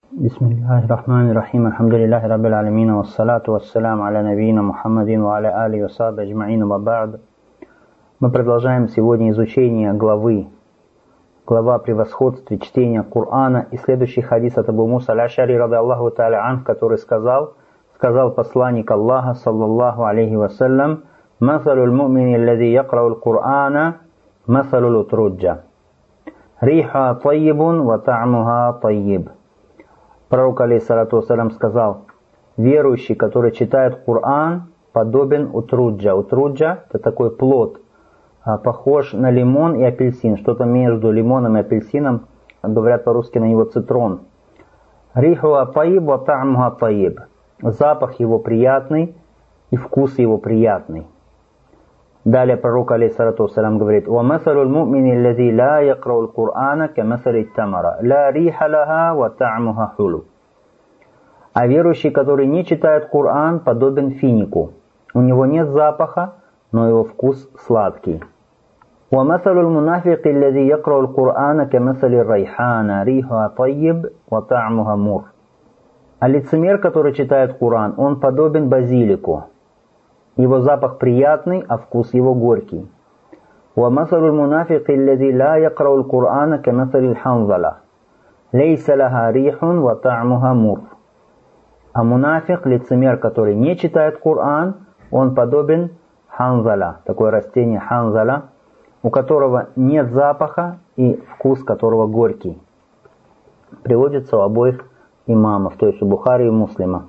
Бисмиллахир-рахманир-рахим. Альхамдулиллахи раббил алямин. Вассалату вассаляму аля набийина Мухаммадин ва аля алихи ва сахбихи аджмаин ва ба'д. Мы продолжаем сегодня изучение глава о превосходстве чтения Корана и следующий хадис от Абу Муса аль-Аш'ари радиаллаху та'аля анху, который сказал посланник Аллаха саллаллаху алейхи вассалям: «Масалуль мумини аллази якраул Корана, масалуль утруджа. Риха тайибун ва та'муха тайиб». Пророк алейхиссалату вассалям сказал: верующий, который читает Коран, подобен утруджа. Утруджа – это такой плод, похож на лимон и апельсин, что-то между лимоном и апельсином, говорят по-русски на него цитрон. Рихуа таиб ва та'муха таиб. Запах его приятный и вкус его приятный. Далее пророк алейхиссалату вассалям говорит: «Ва масалуль мумини аллази ла якраул Корана ка масали тамара, ла риха лаха ва та'муха хулу». А верующий, который не читает Коран, подобен финику. У него нет запаха, но его вкус сладкий. «Ва масалуль мунафики аллази якраул Корана ка масали райхана, риха таиб ва та'муха мур». А лицемер, который читает Коран, он подобен базилику. Его запах приятный, а вкус его горький. وَمَثَلُ الْمُنَافِقِ الَّذِي لَا يَقْرَأُ الْقُرْآنَ كَمَثَلِ الْحَنْظَلَةِ لَيْسَ لَهَا رِيحٌ وَطَعْمُهَا مُرٌّ. А мунафик, лицемер, который не читает Коран, он подобен ханзаля, такое растение ханзаля, у которого нет запаха и вкус которого горький. Приводится у обоих имамов, то есть у Бухари и Муслима.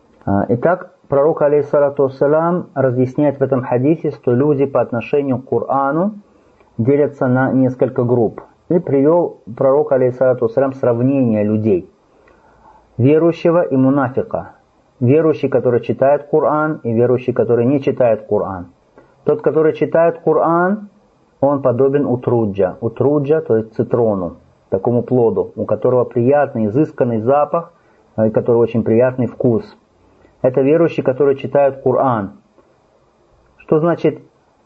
Итак, пророк алейхиссалату вассалям разъясняет в этом хадисе, что люди по отношению к Корану делятся на несколько групп. И привел пророк алейхиссалату вассалям сравнение людей: верующего и мунафика. Верующий, который читает Коран, и верующий, который не читает Коран. Тот, который читает Коран, он подобен утруджа. Утруджа, то есть цитрону, такому плоду, у которого приятный, изысканный запах, и который очень приятный вкус. Это верующий, который читает Коран. Что значит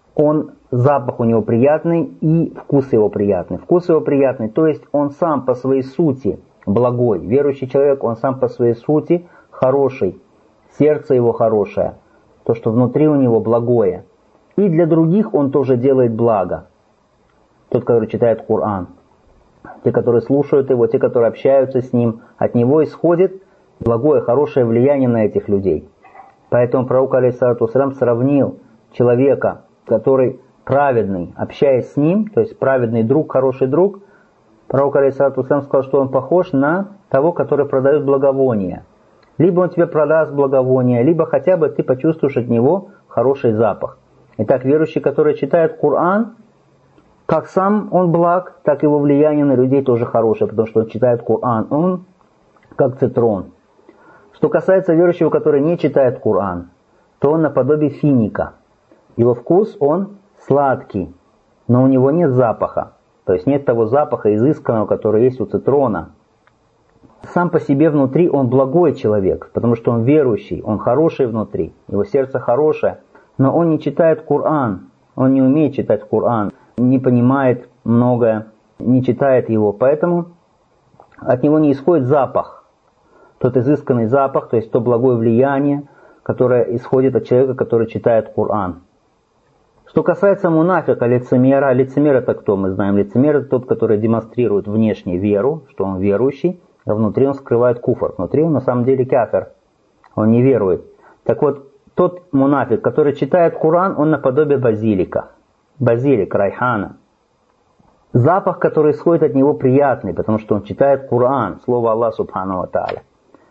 запах у него приятный и вкус его приятный? Вкус его приятный, то есть он сам по своей сути благой. Верующий человек, он сам по своей сути хороший. Сердце его хорошее. То, что внутри у него благое. И для других он тоже делает благо. Тот, который читает Коран. Те, которые слушают его, те, которые общаются с ним, от него исходит благое, хорошее влияние на этих людей. Поэтому пророк алейхиссалату вассалям сравнил человека, который праведный, общаясь с ним, то есть праведный друг, хороший друг. Пророк алейхиссалату вассалям сказал, что он похож на того, который продает благовоние. Либо он тебе продаст благовоние, либо хотя бы ты почувствуешь от него хороший запах. Итак, верующий, который читает Коран, как сам он благ, так и его влияние на людей тоже хорошее, потому что он читает Коран, он как цитрон. Что касается верующего, который не читает Коран, то он наподобие финика. Его вкус, он сладкий, но у него нет запаха. То есть нет того запаха изысканного, который есть у цитрона. Сам по себе внутри он благой человек, потому что он верующий, он хороший внутри, его сердце хорошее, но он не читает Коран, он не умеет читать Коран, не понимает многое, не читает его, поэтому от него не исходит запах. Тот изысканный запах, то есть то благое влияние, которое исходит от человека, который читает Коран. Что касается мунафика, лицемера, лицемер это кто? Мы знаем, лицемер это тот, который демонстрирует внешне веру, что он верующий, а внутри он скрывает куфр. Внутри он на самом деле кафир, он не верует. Так вот, тот мунафик, который читает Коран, он наподобие базилика. Базилик, райхана. Запах, который исходит от него, приятный, потому что он читает Коран, слово Аллаха субхану ва тааля.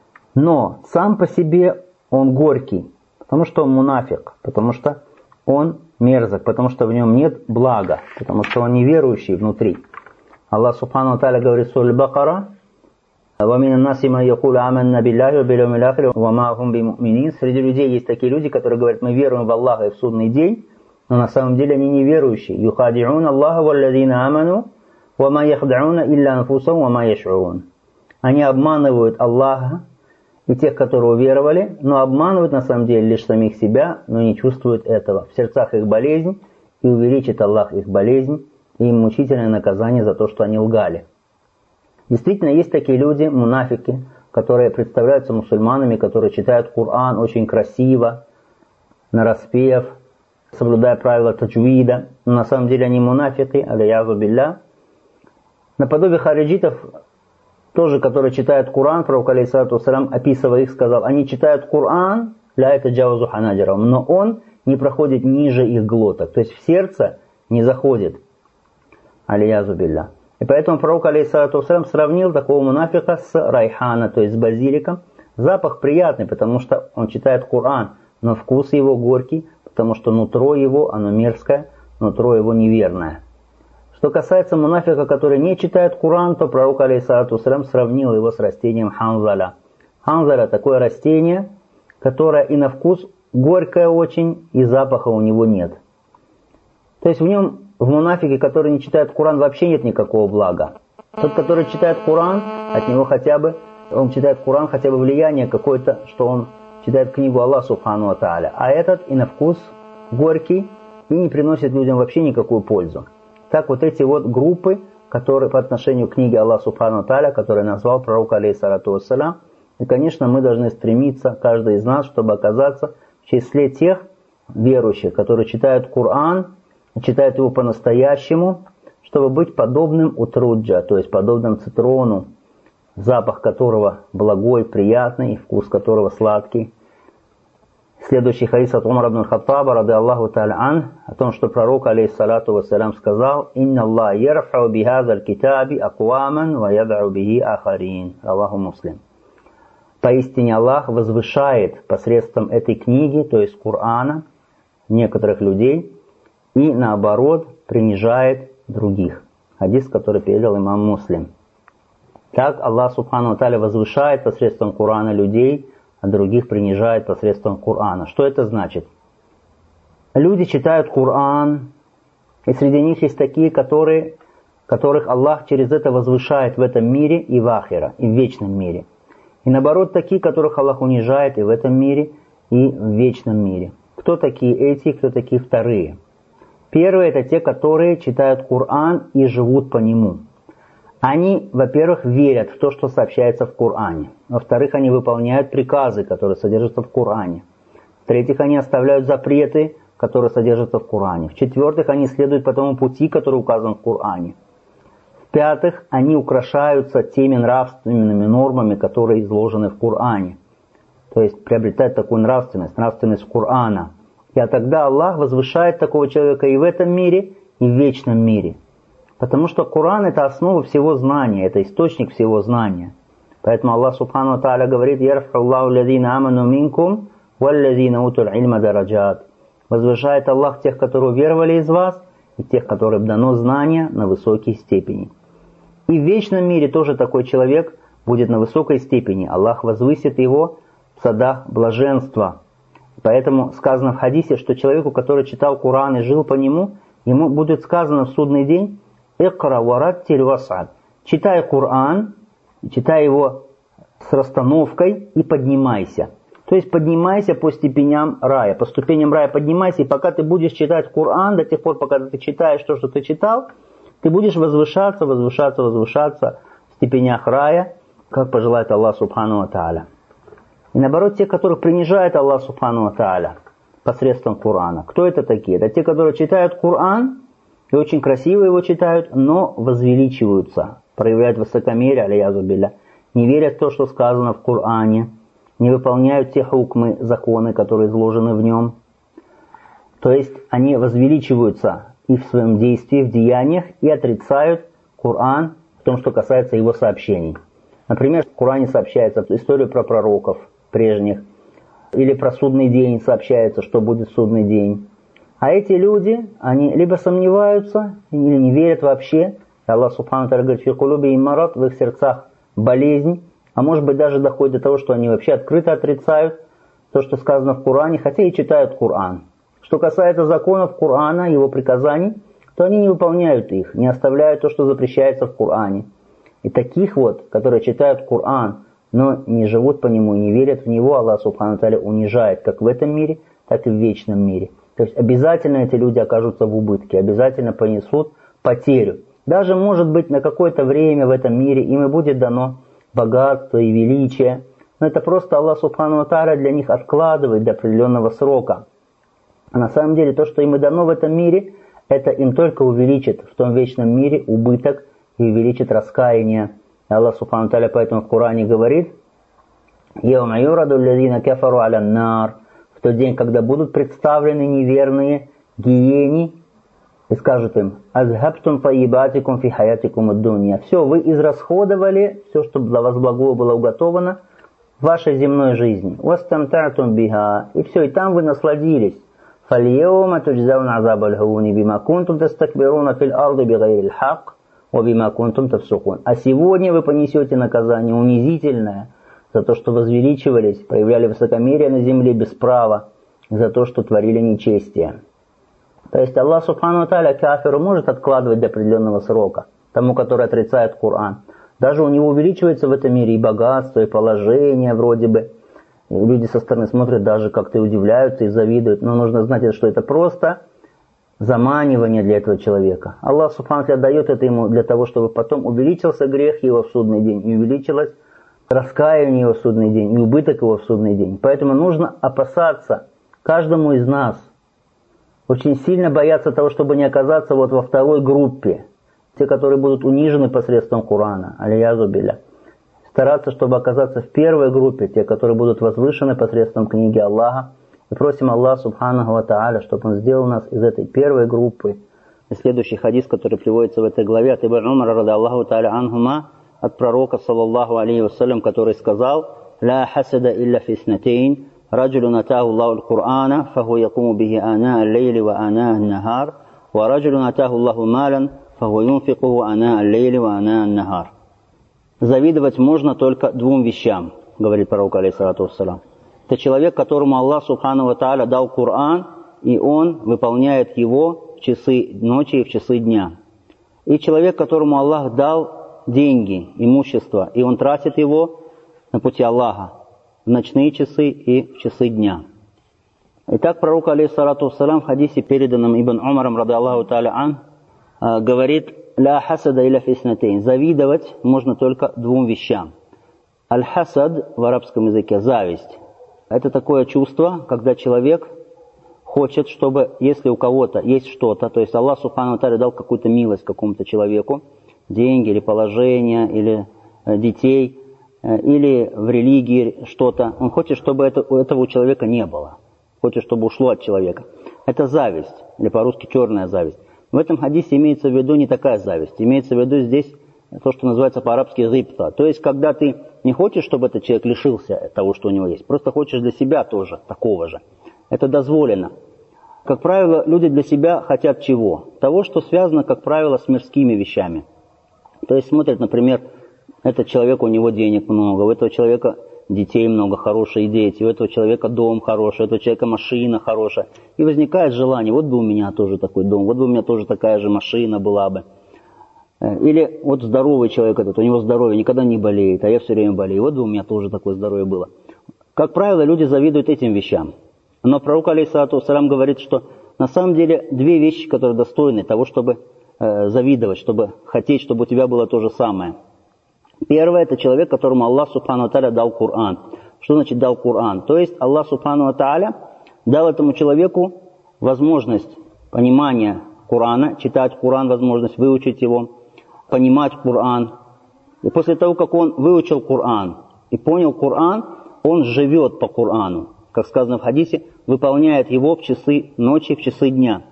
Но сам по себе он горький, потому что он мунафик, потому что он мерзок, потому что в нем нет блага, потому что он неверующий внутри. Аллах субхану ва тааля говорит в суре Бакара: «Вамина наси ма якулу аманна билляхи ва биль яумил ахир ва ма хум бимуъминин». Среди людей есть такие люди, которые говорят: мы веруем в Аллаха и в судный день, но на самом деле они неверующие. «Юхади'ун Аллаха валладина аману ва ма яхдa'уна илля анфусахум ва ма яш'урун». Они обманывают Аллаха и тех, которые уверовали, но обманывают на самом деле лишь самих себя, но не чувствуют этого. В сердцах их болезнь, и увеличит Аллах их болезнь, и им мучительное наказание за то, что они лгали. Действительно, есть такие люди, мунафики, которые представляются мусульманами, которые читают Коран очень красиво, нараспев, соблюдая правила таджвида. Но на самом деле они мунафики, алейязу билля. Наподобие хариджитов, тоже, которые читают Коран, пророк алейхиссалату вассалям, описывая их, сказал, они читают Коран, ля это джаузу ханаджарам, но он не проходит ниже их глоток, то есть в сердце не заходит. Алейязу билля. И поэтому пророк алейхиссалату вассалям сравнил такого мунафика с райхана, то есть с базиликом. Запах приятный, потому что он читает Коран, но вкус его горький, потому что нутро его, оно мерзкое, нутро его неверное. Что касается мунафика, который не читает Коран, то пророк алейхиссалату вассалям сравнил его с растением ханзаля. Ханзаля такое растение, которое и на вкус горькое очень, и запаха у него нет. То есть в мунафике, который не читает Коран, вообще нет никакого блага. Тот, который читает Коран, от него он читает Коран хотя бы влияние какое-то, что он читает книгу Аллаха Субхану ва Тааля. А этот и на вкус горький, и не приносит людям вообще никакую пользу. Так вот эти вот группы, которые по отношению к книге Аллаха Субхану ва Тааля, которые назвал пророк алейхиссалату вассалям, и, конечно, мы должны стремиться, каждый из нас, чтобы оказаться в числе тех верующих, которые читают Коран, читают его по-настоящему, чтобы быть подобным утруджа, то есть подобным цитрону, запах которого благой, приятный, вкус которого сладкий. Следующий хадис от Умара ибн Хаттаба, ради Аллаху та'аля ан, о том, что пророк, алейхиссалату вассалям, сказал: «Инна Аллах ярфау бихазаль китаби акваман ва яд'у бихи ахарин». Раваху Муслим. Поистине Аллах возвышает посредством этой книги, то есть Корана, некоторых людей, и наоборот принижает других. Хадис, который передал имам Муслим. Так Аллах Субхану ва Тааля возвышает посредством Корана людей, а других принижает посредством Корана. Что это значит? Люди читают Коран, и среди них есть такие, которых Аллах через это возвышает в этом мире и в ахира, и в вечном мире. И наоборот, такие, которых Аллах унижает и в этом мире, и в вечном мире. Кто такие эти, кто такие вторые? Первые — это те, которые читают Коран и живут по нему. Они, во-первых, верят в то, что сообщается в Коране. Во-вторых, они выполняют приказы, которые содержатся в Коране. В-третьих, они оставляют запреты, которые содержатся в Коране. В-четвертых, они следуют по тому пути, который указан в Коране. В-пятых, они украшаются теми нравственными нормами, которые изложены в Коране. То есть приобретают такую нравственность Корана. И тогда Аллах возвышает такого человека и в этом мире, и в вечном мире. Потому что Коран — это основа всего знания, это источник всего знания. Поэтому Аллах Субхану ва Тааля говорит: «Ярфаллаху лазина аману минкум, валлазина утул ильма дараджат». Возвышает Аллах тех, которые уверовали из вас, и тех, которым дано знание на высокие степени. И в вечном мире тоже такой человек будет на высокой степени. Аллах возвысит его в садах блаженства. Поэтому сказано в хадисе, что человеку, который читал Коран и жил по нему, ему будет сказано в судный день: «Икра вараттиль вас'ад». Читай Коран, читай его с расстановкой и поднимайся. То есть поднимайся по ступеням рая, по ступеням рая поднимайся, и пока ты будешь читать Коран, до тех пор, пока ты читаешь то, что ты читал, ты будешь возвышаться в ступенях рая, как пожелает Аллах Субхану ва Тааля. И наоборот, те, которых принижает Аллах Субхану ва Тааля посредством Корана. Кто это такие? Это те, которые читают Коран, и очень красиво его читают, но возвеличиваются, проявляют высокомерие, алейязу билля, не верят в то, что сказано в Коране, не выполняют те хукмы, законы, которые изложены в нем. То есть они возвеличиваются и в своем действии, в деяниях, и отрицают Коран в том, что касается его сообщений. Например, в Коране сообщается история про пророков прежних, или про судный день сообщается, что будет судный день. А эти люди, они либо сомневаются, или не верят вообще. Аллах Субхану ва Тааля говорит: «Фи кулуби марад», в их сердцах болезнь, а может быть даже доходит до того, что они вообще открыто отрицают то, что сказано в Коране, хотя и читают Коран. Что касается законов Корана, его приказаний, то они не выполняют их, не оставляют то, что запрещается в Коране. И таких вот, которые читают Коран, но не живут по нему и не верят в него, Аллах Субхану ва Тааля унижает как в этом мире, так и в вечном мире. То есть обязательно эти люди окажутся в убытке, обязательно понесут потерю. Даже, может быть, на какое-то время в этом мире им и будет дано богатство и величие. Но это просто Аллах Субхану ва Тааля для них откладывает до определенного срока. А на самом деле то, что им и дано в этом мире, это им только увеличит в том вечном мире убыток и увеличит раскаяние. И Аллах Субхану ва Тааля поэтому в Коране говорит: «Яума юраду аллазина кафару аля нар», в тот день, когда будут представлены неверные гиене, и скажут им: «Азхабтум таибатикум фи хаятикум ад-дунья». Все, вы израсходовали все, что для вас благое было уготовано в вашей земной жизни. «Вастамтатум биха». И все, и там вы насладились. «Фальяума туджзауна азаб аль-хуни бима кунтум тастакбируна фил арди бигайрил хак ва бима кунтум тафсукун». А сегодня вы понесете наказание унизительное за то, что возвеличивались, проявляли высокомерие на земле без права, за то, что творили нечестие. То есть Аллах Субхану ва Тааля кафиру может откладывать до определенного срока, тому, который отрицает Коран. Даже у него увеличивается в этом мире и богатство, и положение вроде бы. И люди со стороны смотрят, даже как-то удивляются и завидуют. Но нужно знать, что это просто заманивание для этого человека. Аллах Субхану ва Тааля дает это ему для того, чтобы потом увеличился грех его в судный день, и увеличилось раскаяние его в судный день, и убыток его в судный день. Поэтому нужно опасаться каждому из нас, очень сильно бояться того, чтобы не оказаться вот во второй группе. Те, которые будут унижены посредством Корана, алиязу билля. Стараться, чтобы оказаться в первой группе, те, которые будут возвышены посредством книги Аллаха. И просим Аллаха Субханаху ва Тааля, чтобы Он сделал нас из этой первой группы. И следующий хадис, который приводится в этой главе, от Ибн Умара ради Аллаху Тааля анхума, от пророка, саллаллаху алейхи вассалям, который сказал: «Ла хасада илля фиснатейн, раджулун атаху Аллаху аль-Кур'ана, фаху якуму бихи ана аль-лейли ва ана аль-нахар, ва раджулун атаху Аллаху малян, фаху юнфикуху ана аль-лейли ва ана аль-нахар». Завидовать можно только двум вещам, говорит пророк, алейхиссалату вассалам. Это человек, которому Аллах Субхану ва Тааля дал Коран, и он выполняет его в часы ночи и в часы дня. И человек, которому Аллах дал деньги, имущество, и он тратит его на пути Аллаха в ночные часы и в часы дня. Итак, пророк, алейхиссалату вассалам, в хадисе, переданном Ибн Умаром, ради Аллаху Тааля ан, говорит: «Ля хасада иля фиснатейн». Завидовать можно только двум вещам. Аль-хасад в арабском языке — зависть. Это такое чувство, когда человек хочет, чтобы, если у кого-то есть что-то, то есть Аллах Субхану ва Тааля дал какую-то милость какому-то человеку, деньги или положение, или детей, или в религии что-то, он хочет, чтобы этого у человека не было. Хочет, чтобы ушло от человека. Это зависть, или по-русски черная зависть. В этом хадисе имеется в виду не такая зависть. Имеется в виду здесь то, что называется по-арабски гибта. То есть, когда ты не хочешь, чтобы этот человек лишился того, что у него есть, просто хочешь для себя тоже такого же. Это дозволено. Как правило, люди для себя хотят чего? Того, что связано, как правило, с мирскими вещами. То есть смотрят, например, этот человек, у него денег много, у этого человека детей много, хорошие дети, у этого человека дом хороший, у этого человека машина хорошая. И возникает желание: вот бы у меня тоже такой дом, вот бы у меня тоже такая же машина была бы. Или вот здоровый человек этот, у него здоровье, никогда не болеет, а я все время болею, вот бы у меня тоже такое здоровье было. Как правило, люди завидуют этим вещам. Но пророк, алейхиссалату вассалям, говорит, что на самом деле две вещи, которые достойны того, чтобы завидовать, чтобы хотеть, чтобы у тебя было то же самое. Первое — это человек, которому Аллах Субхану ва Тааля дал Коран. Что значит дал Коран? То есть Аллах Субхану ва Тааля дал этому человеку возможность понимания Корана, читать Коран, возможность выучить его, понимать Коран. И после того, как он выучил Коран и понял Коран, он живет по Корану. Как сказано в хадисе, выполняет его в часы ночи, в часы дня.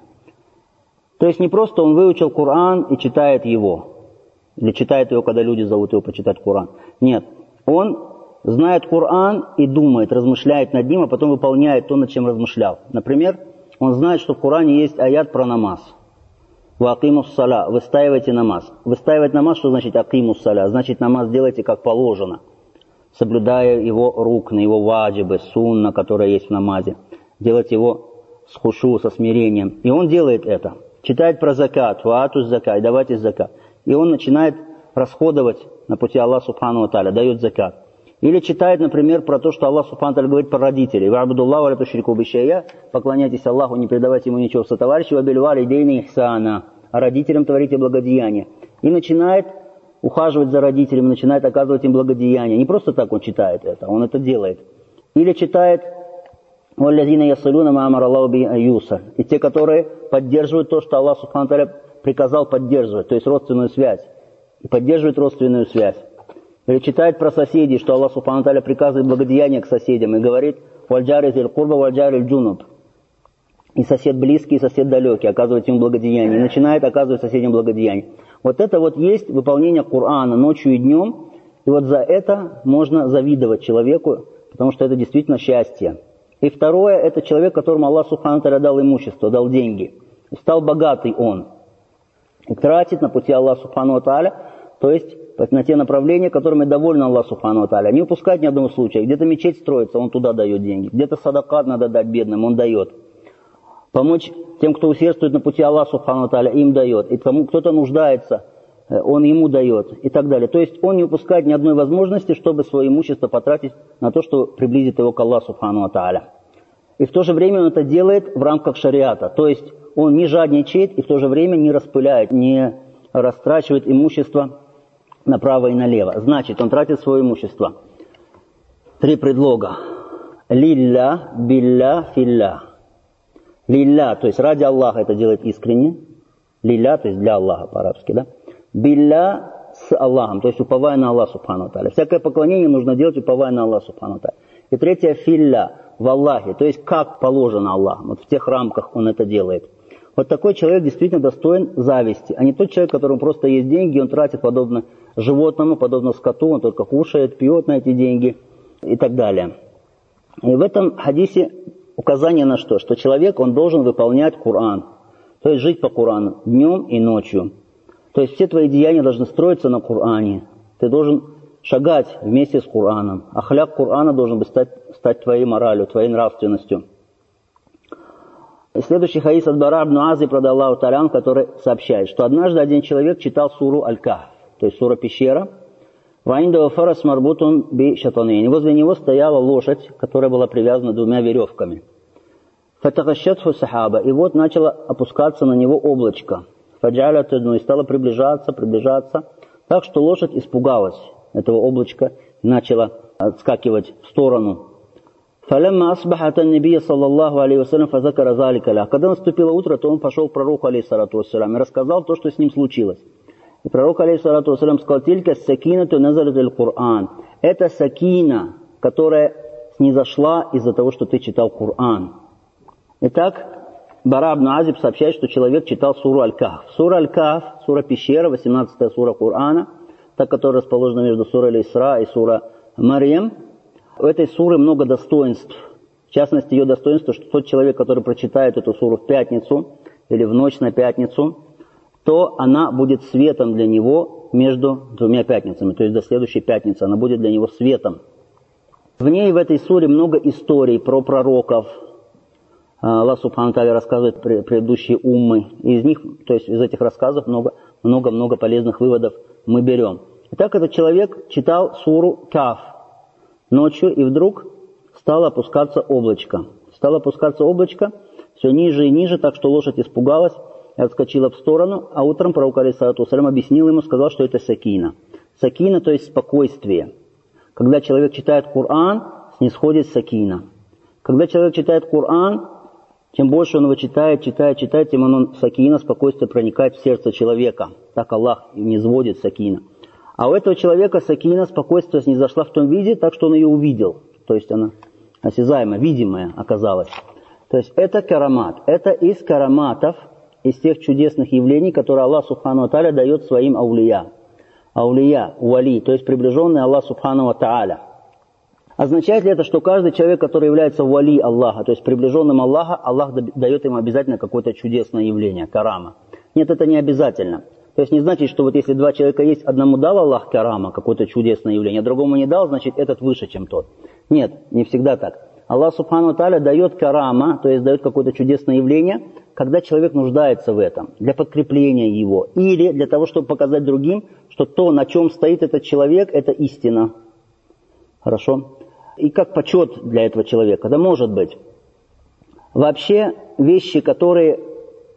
То есть не просто он выучил Коран и читает его. Или читает его, когда люди зовут его почитать Коран. Нет, он знает Коран и думает, размышляет над ним, а потом выполняет то, над чем размышлял. Например, он знает, что в Коране есть аят про намаз. «Ва акимус саля», выстаивайте намаз. Выстаивать намаз, что значит акимус саля? Значит, намаз делайте как положено, соблюдая его рукны, его ваджибы, сунна, которая есть в намазе. Делать его с хушу, со смирением. И он делает это. Читает про закат, ваатус закат, давайте закат. И он начинает расходовать на пути Аллаха Субхану ва Тааля, дает закат. Или читает, например, про то, что Аллах Субхану ва Тааля говорит про родителей. «Ва'будуллаху ва ла тушрику бихи шай'а», поклоняйтесь Аллаху, не передавайте ему ничего в сотоварищи, «ва биль валидейни ихсана», а родителям творите благодеяние. И начинает ухаживать за родителями, начинает оказывать им благодеяние. Не просто так он читает это, он это делает. Или читает «Валлазина яссалюна ма амар Аллаху би аюса». И те, которые поддерживают то, что Аллах Субхану ва Тааля приказал поддерживать, то есть родственную связь. И поддерживает родственную связь. Или читает про соседей, что Аллах Субхану ва Тааля приказывает благодеяние к соседям и говорит «Вальджари зиль курба, вальджари джунуб». И сосед близкий, и сосед далекий, оказывает ему благодеяние. И начинает оказывать соседям благодеяние. Вот это вот есть выполнение Корана ночью и днем. И вот за это можно завидовать человеку, потому что это действительно счастье. И второе, это человек, которому Аллах Субхану ва Тааля дал имущество, дал деньги. И стал богатый он. И тратит на пути Аллаха Субхану ва Тааля, то есть на те направления, которыми доволен Аллах Субхану ва Тааля. Не упускать ни одного случая. Где-то мечеть строится, он туда дает деньги. Где-то садакат надо дать бедным, он дает. Помочь тем, кто усердствует на пути Аллаха Субхану ва Тааля, им дает. И тому, кто-то нуждается, он ему дает. И так далее. То есть он не упускает ни одной возможности, чтобы свое имущество потратить на то, что приблизит его к Аллаху Субхану ва Тааля. И в то же время он это делает в рамках шариата. То есть он не жадничает и в то же время не распыляет, не растрачивает имущество направо и налево. Значит, он тратит свое имущество. 3 предлога. Лилля, билля, филля. Лилля, то есть ради Аллаха это делает искренне. Лилля, то есть для Аллаха по-арабски, да? Билля с Аллахом, то есть уповая на Аллаха Субхану ва Тааля. Всякое поклонение нужно делать, уповая на Аллаха Субхану ва Тааля. И третье, филля, в Аллахе, то есть как положено Аллахом. Вот в тех рамках он это делает. Вот такой человек действительно достоин зависти, а не тот человек, которому просто есть деньги, он тратит подобно животному, подобно скоту, он только кушает, пьет на эти деньги и так далее. И в этом хадисе указание на что? Что человек, он должен выполнять Коран, то есть жить по Корану днем и ночью. То есть все твои деяния должны строиться на Коране. Ты должен шагать вместе с Кораном. Ахляк Корана должен стать твоей моралью, твоей нравственностью. И следующий хадис от Бара ибн Азиб, радаллаху та'аля, который сообщает, что однажды один человек читал суру Аль-Кахф, то есть сура пещера. Ваиндава фарас марбутун би шатанейн. И возле него стояла лошадь, которая была привязана 2 веревками. Фатахашатху сахаба. И вот начало опускаться на него облачко. Фаджаля тадну. И стало приближаться. Так что лошадь испугалась этого облачка и начала отскакивать в сторону. Фалямма асбахата набия саллаллаху алейхи вассалям фазакара залика ля. Когда наступило утро, то он пошел к пророку алейхиссалату вассалям и рассказал то, что с ним случилось. И пророк алейхиссалату вассалям сказал: «Тилька сакинату назалат аль-Кур'ан». Это сакина, которая снизошла из-за того, что ты читал Коран. Итак, Бара ибн Азиб сообщает, что человек читал суру Аль-Кахф. Сура Аль-Кахф, сура пещера, 18-я сура Корана, та, которая расположена между сурой Аль-Исра и сура Марьям. У этой суры много достоинств. В частности, ее достоинство, что тот человек, который прочитает эту суру в пятницу или в ночь на пятницу, то она будет светом для него между 2 пятницами. То есть до следующей пятницы она будет для него светом. В ней, в этой суре, много историй про пророков. Аллах Субхану Тааля рассказывает предыдущие уммы. И из них, то есть из этих рассказов много полезных выводов мы берем. Итак, этот человек читал суру Каф ночью, и вдруг стало опускаться облачко. Все ниже и ниже, так что лошадь испугалась и отскочила в сторону, а утром пророк алейхиссалату вассалям объяснил ему, сказал, что это сакина. Сакина, то есть спокойствие. Когда человек читает Коран, снисходит сакина. Когда человек читает Коран, чем больше он его читает, тем он сакина, спокойствие проникает в сердце человека. Так Аллах низводит сакина. А у этого человека сакина, спокойствие снизошла в том виде, так что он ее увидел. То есть она осязаемая, видимая оказалась. То есть это карамат. Это из караматов, из тех чудесных явлений, которые Аллах Субхану ва Тааля дает своим аулия. Аулия, уали, то есть приближенные Аллах Субхану ва Тааля. Означает ли это, что каждый человек, который является вали Аллаха, то есть приближенным Аллаха, Аллах дает ему обязательно какое-то чудесное явление, карама? Нет, это не обязательно. То есть не значит, что вот если 2 человека есть, одному дал Аллах карама, какое-то чудесное явление, а другому не дал, значит этот выше, чем тот. Нет, не всегда так. Аллах Субхану ва Тааля дает карама, то есть дает какое-то чудесное явление, когда человек нуждается в этом, для подкрепления его, или для того, чтобы показать другим, что то, на чем стоит этот человек, это истина. Хорошо? И как почет для этого человека. Да может быть. Вообще, вещи, которые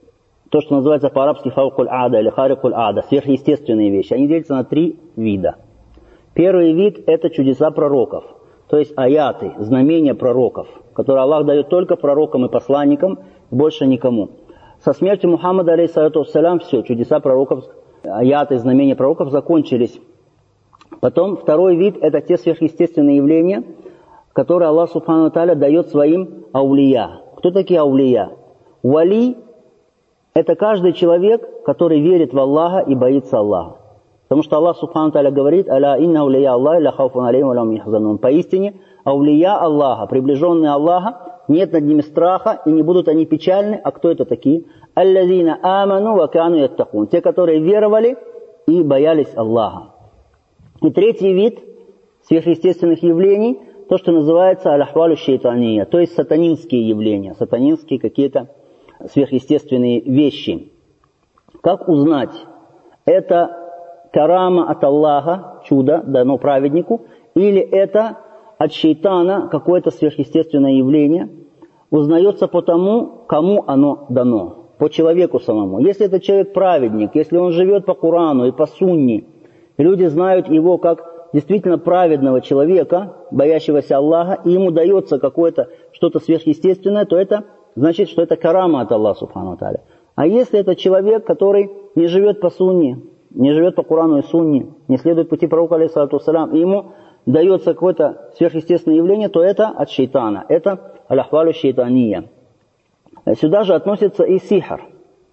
то, что называется по-арабски фаукуль ада или харикуль ада, сверхъестественные вещи, они делятся на 3 вида. Первый вид – это чудеса пророков, то есть аяты, знамения пророков, которые Аллах дает только пророкам и посланникам, больше никому. Со смертью Мухаммада, алейхиссалату вассалям, все, чудеса пророков, аяты, знамения пророков закончились. Потом второй вид – это те сверхъестественные явления, которые Аллах Субхану ва Тааля дает своим аулия. Кто такие аулия? Вали – это каждый человек, который верит в Аллаха и боится Аллаха. Потому что Аллах Субхану ва Тааля говорит: «Аля инна аулия Аллахи ля хауфун алейхим ва ля хум яхзанун». Поистине, аулия Аллаха, приближенные Аллаха, нет над ними страха, и не будут они печальны. А кто это такие? «Аллазина аману ва кану яттакун». Те, которые веровали и боялись Аллаха. И третий вид сверхъестественных явлений, то, что называется аль-ахвалю шейтания, то есть сатанинские явления, сатанинские какие-то сверхъестественные вещи. Как узнать, это карама от Аллаха, чудо дано праведнику, или это от шейтана какое-то сверхъестественное явление, узнается по тому, кому оно дано, по человеку самому. Если это человек праведник, если он живет по Корану и по Сунне, и люди знают его как действительно праведного человека, боящегося Аллаха, и ему дается какое-то что-то сверхъестественное, то это значит, что это карама от Аллаха Субхану ва Тааля. А если это человек, который не живет по Сунне, не живет по Корану и Сунне, не следует пути пророка, алейхиссалату вассалям, и ему дается какое-то сверхъестественное явление, то это от шейтана, это аль-ахвалю шейтания. Сюда же относится и сихр.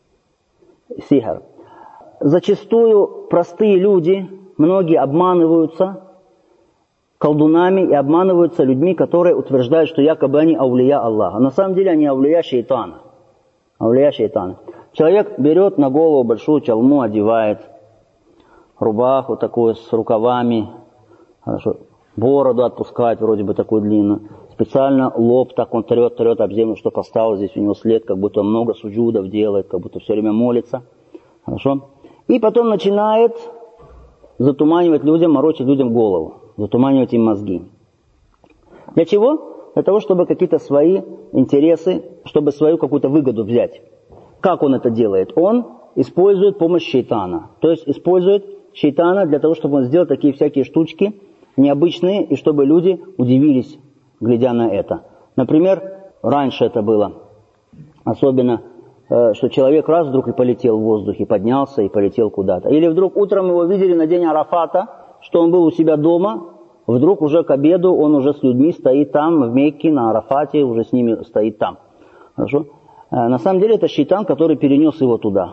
Сихр. Зачастую простые люди, многие обманываются колдунами и обманываются людьми, которые утверждают, что якобы они аулия Аллаха. На самом деле они аулия шейтана. Аулия шейтана. Человек берет на голову большую чалму, одевает рубаху такую с рукавами, хорошо, бороду отпускает вроде бы такую длинную, специально лоб так он трет об землю, что поставил здесь у него след, как будто он много суджудов делает, как будто все время молится. Хорошо? И потом начинает затуманивать людям, морочить людям голову, затуманивать им мозги. Для чего? Для того, чтобы какие-то свои интересы, чтобы свою какую-то выгоду взять. Как он это делает? Он использует помощь шейтана. То есть использует шейтана для того, чтобы он сделал такие всякие штучки необычные, и чтобы люди удивились, глядя на это. Например, раньше это было особенно, что человек раз вдруг и полетел в воздухе, поднялся и полетел куда-то. Или вдруг утром его видели на день Арафата, что он был у себя дома, вдруг уже к обеду он уже с людьми стоит там, в Мекке, на Арафате, уже с ними стоит там. Хорошо? На самом деле это шейтан, который перенес его туда.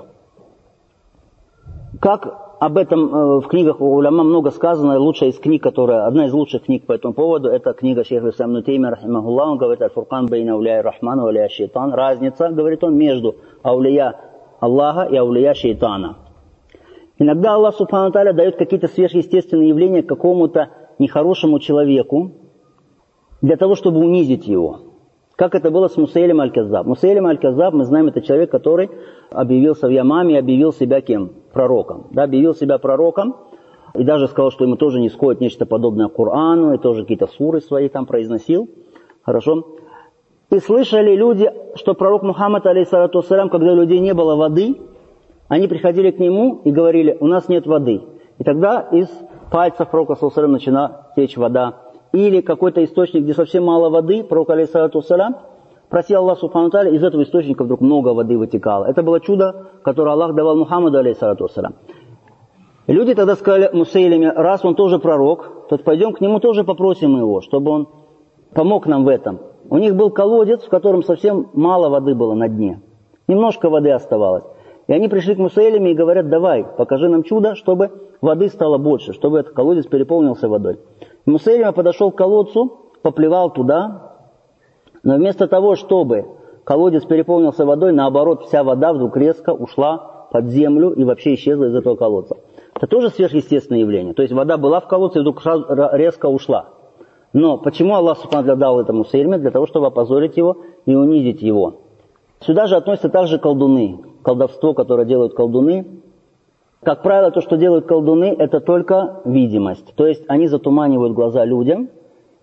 Как об этом в книгах у уляма много сказано, лучшая из книг, одна из лучших книг по этому поводу, это книга шейха ислам ибн Теймия рахимахуллах, он говорит: «Аль-Фуркан бейна аулия рахмана ва аулия шейтан». Разница, говорит он, между аулия Аллаха и аулия шейтана. Иногда Аллах Субхану ва Тааля дает какие-то сверхъестественные явления какому-то нехорошему человеку для того, чтобы унизить его. Как это было с Мусейлем аль-Каззаб. Мусейлем аль-Каззаб, мы знаем, это человек, который объявился в Ямаме, объявил себя кем? Пророком. Да, объявил себя пророком, и даже сказал, что ему тоже не сходит нечто подобное Корану, и тоже какие-то суры свои там произносил. Хорошо. И слышали люди, что пророк Мухаммад, алейхиссалату вассалям, когда у людей не было воды, они приходили к нему и говорили: у нас нет воды. И тогда из пальцев пророка, саллаллаху алейхи ва саллям, начала течь вода. Или какой-то источник, где совсем мало воды, пророк, алейхиссалату вассалям, просил Аллах Субхану ва Тааля, из этого источника вдруг много воды вытекало. Это было чудо, которое Аллах давал Мухаммаду, алейхиссалату вассалям. И люди тогда сказали Мусейлиме: раз он тоже пророк, то пойдем к нему тоже попросим его, чтобы он помог нам в этом. У них был колодец, в котором совсем мало воды было на дне. Немножко воды оставалось. И они пришли к Мусейлиме и говорят: давай, покажи нам чудо, чтобы воды стало больше, чтобы этот колодец переполнился водой. И Мусейлима подошел к колодцу, поплевал туда, но вместо того, чтобы колодец переполнился водой, наоборот, вся вода вдруг резко ушла под землю и вообще исчезла из этого колодца. Это тоже сверхъестественное явление. То есть вода была в колодце и вдруг резко ушла. Но почему Аллах Субхану дал это Мусейлиме? Для того, чтобы опозорить его и унизить его. Сюда же относятся также колдуны. Колдовство, которое делают колдуны. Как правило, то, что делают колдуны, это только видимость. То есть они затуманивают глаза людям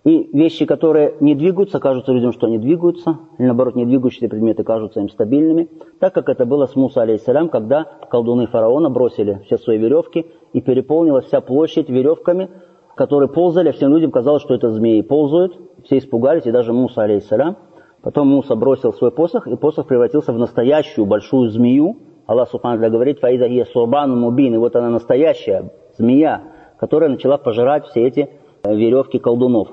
И вещи, которые не двигаются, кажутся людям, что они двигаются, или наоборот, не двигающиеся предметы кажутся им стабильными, так как это было с Муса, алейхиссалям, когда колдуны фараона бросили все свои веревки, и переполнилась вся площадь веревками, которые ползали, а всем людям казалось, что это змеи ползают, все испугались, и даже Муса, алейхиссалям. Потом Муса бросил свой посох, и посох превратился в настоящую большую змею. Аллах субхану ва тааля говорит: «Фаида хия сурбану мубин», и вот она настоящая змея, которая начала пожирать все эти веревки колдунов.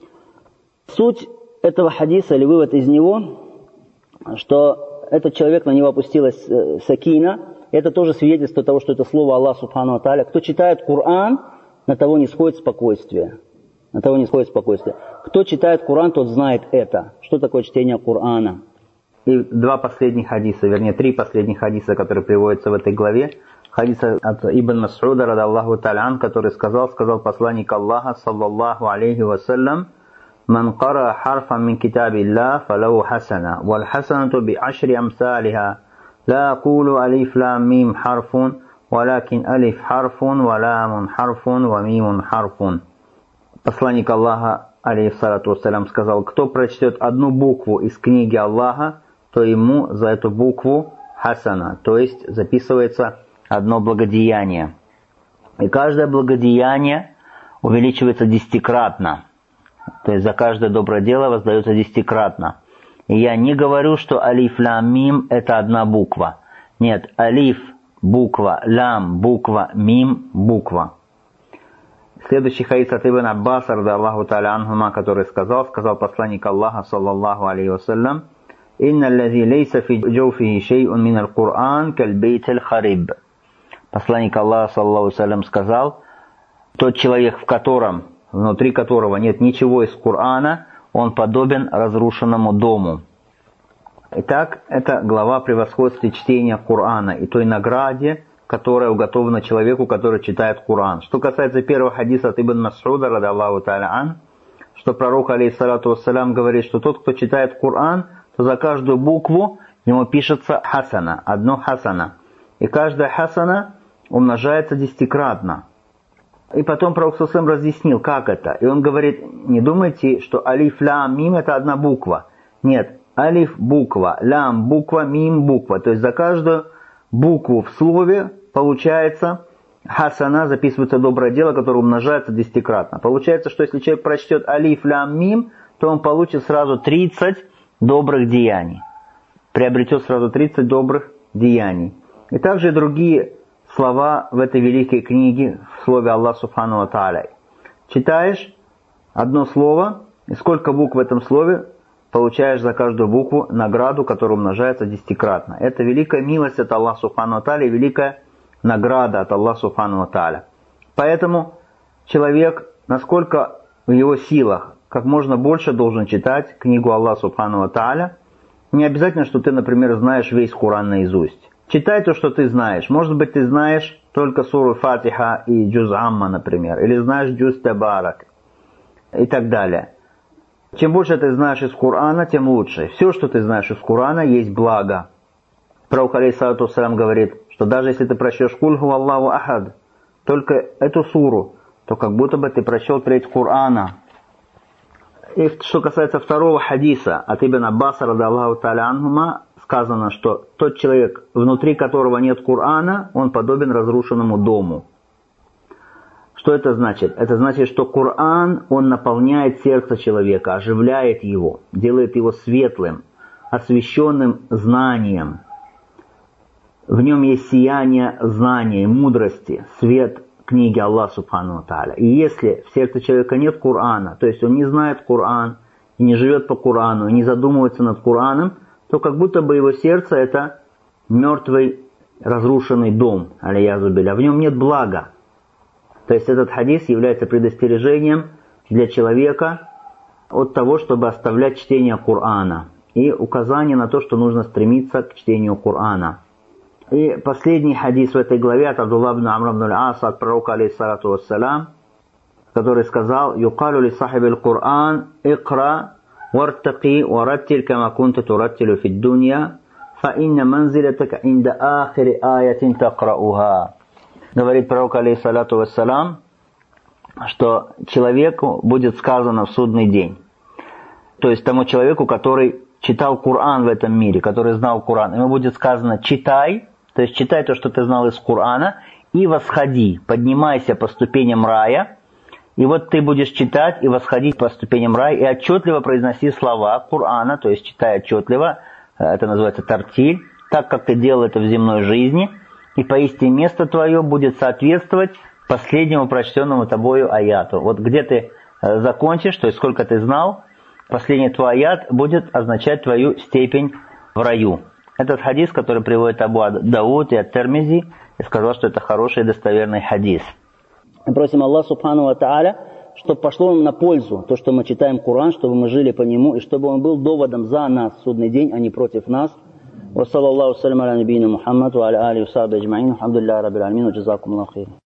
Суть этого хадиса, или вывод из него, что этот человек, на него опустилась сакина, это тоже свидетельство того, что это слово Аллах субхану ва тааля. Кто читает Коран, на того не сходит спокойствие. На того не сходит спокойствие. Кто читает Коран, тот знает это. Что такое чтение Корана? И два последних хадиса, вернее, три последних хадиса, которые приводятся в этой главе. Хадис от Ибн Мас'уда, радаллаху та'аля, который сказал посланник Аллаха, саллаллаху алейхи вассалям: «Ман кара харфан мин китабилля, фалау хасана, валь хасанату би ашри амсалиха, ла акулу алиф лам мим харфун, валякин алиф харфун, валямун харфун, вамимун харфун». Посланник Аллаха, алейхиссалату вассалям, сказал: кто прочтет одну букву из книги Аллаха, то ему за эту букву хасана, то есть записывается одно благодеяние. И каждое благодеяние увеличивается десятикратно. То есть за каждое доброе дело воздается десятикратно. И я не говорю, что алиф лам мим это одна буква. Нет, алиф буква, лам буква, мим буква. Следующий хадис от Ибн Аббаса, радаллаху та'аля анхума, который сказал посланник Аллаха, саллаллаху алейхи вассалям: «Инна аллази лейса фи джоуфихи шей'ун мин аль-Кур'ан каль-бейт аль-хариб». Посланник Аллаха, саллаллаху алейхи вассалям, сказал: тот человек, внутри которого нет ничего из Корана, он подобен разрушенному дому. Итак, это глава о превосходстве чтения Корана и той награде, которая уготована человеку, который читает Коран. Что касается первого хадиса от Ибн Мас'уда, радаллаху та'аля ан, что пророк, алейхиссалату вассалям, говорит, что тот, кто читает Коран, то за каждую букву ему пишется хасана, одно хасана. И каждая хасана умножается десятикратно. И потом пророк ﷺ разъяснил, как это. И он говорит: не думайте, что алиф, лам, мим это одна буква. Нет, алиф буква, лам буква, мим буква. То есть за каждую букву в слове получается хасана, записывается доброе дело, которое умножается десятикратно. Получается, что если человек прочтет алиф, лам, мим, то он получит сразу 30 добрых деяний. Приобретет сразу 30 добрых деяний. И также другие слова в этой великой книге, в слове Аллах субхану ва тааля. Читаешь одно слово, и сколько букв в этом слове, получаешь за каждую букву награду, которая умножается десятикратно. Это великая милость от Аллаха субхану ва тааля, великая награда от Аллаха субхану ва тааля. Поэтому человек, насколько в его силах, как можно больше должен читать книгу Аллаха субхану ва тааля. Не обязательно, что ты, например, знаешь весь Коран наизусть. Читай то, что ты знаешь. Может быть, ты знаешь только суру Фатиха и Джуз Амма, например. Или знаешь Джуз Табарак. И так далее. Чем больше ты знаешь из Корана, тем лучше. Все, что ты знаешь из Корана, есть благо. Пророк, алейхиссалату вассалям, говорит, что даже если ты прочтешь Куль ху Аллаху ахад, только эту суру, то как будто бы ты прочел треть Корана. И что касается второго хадиса от Ибн Аббаса, радаллаху та'аля анхума, сказано, что тот человек, внутри которого нет Корана, он подобен разрушенному дому. Что это значит? Это значит, что Коран, он наполняет сердце человека, оживляет его, делает его светлым, освященным знанием. В нем есть сияние знания, мудрости, свет книги Аллаха субхану ва тааля. И если в сердце человека нет Корана, то есть он не знает Коран, и не живет по Корану, и не задумывается над Кораном, то как будто бы его сердце это мертвый, разрушенный дом, алейязу билля. В нем нет блага. То есть этот хадис является предостережением для человека от того, чтобы оставлять чтение Корана. И указание на то, что нужно стремиться к чтению Корана. И последний хадис в этой главе от Абдулла ибн Амр ибн аль-Аса от пророка, алейхиссалату вассалям, который сказал: «Юкалу ли сахибил Коран, икра, вартаки, вараттиль, кама кунта тураттилю фид дунья, фа инна манзилатака инда ахири аятин такрауха». Говорит пророк, алейхиссалату вассалям, что человеку будет сказано в судный день. То есть тому человеку, который читал Коран в этом мире, который знал Коран, ему будет сказано: читай, то есть читай то, что ты знал из Корана, и восходи, поднимайся по ступеням рая, и вот ты будешь читать и восходить по ступеням рая, и отчетливо произноси слова Корана, то есть читай отчетливо, это называется тартиль, так как ты делал это в земной жизни, и поистине место твое будет соответствовать последнему прочтенному тобою аяту. Вот где ты закончишь, то есть сколько ты знал, последний твой аят будет означать твою степень в раю. Этот хадис, который приводит Абу Дауд и Ат-Тирмизи, я сказал, что это хороший и достоверный хадис. Мы просим Аллаха Субхану ва Тааля, чтобы пошло нам на пользу то, что мы читаем Коран, чтобы мы жили по нему, и чтобы он был доводом за нас в судный день, а не против нас. Ва саллаллаху салям аля набийна Мухаммад ва аля алихи ва сахбихи аджмаин. Алхамдулиллахи раббил аламин. Джазакумуллаху хейран.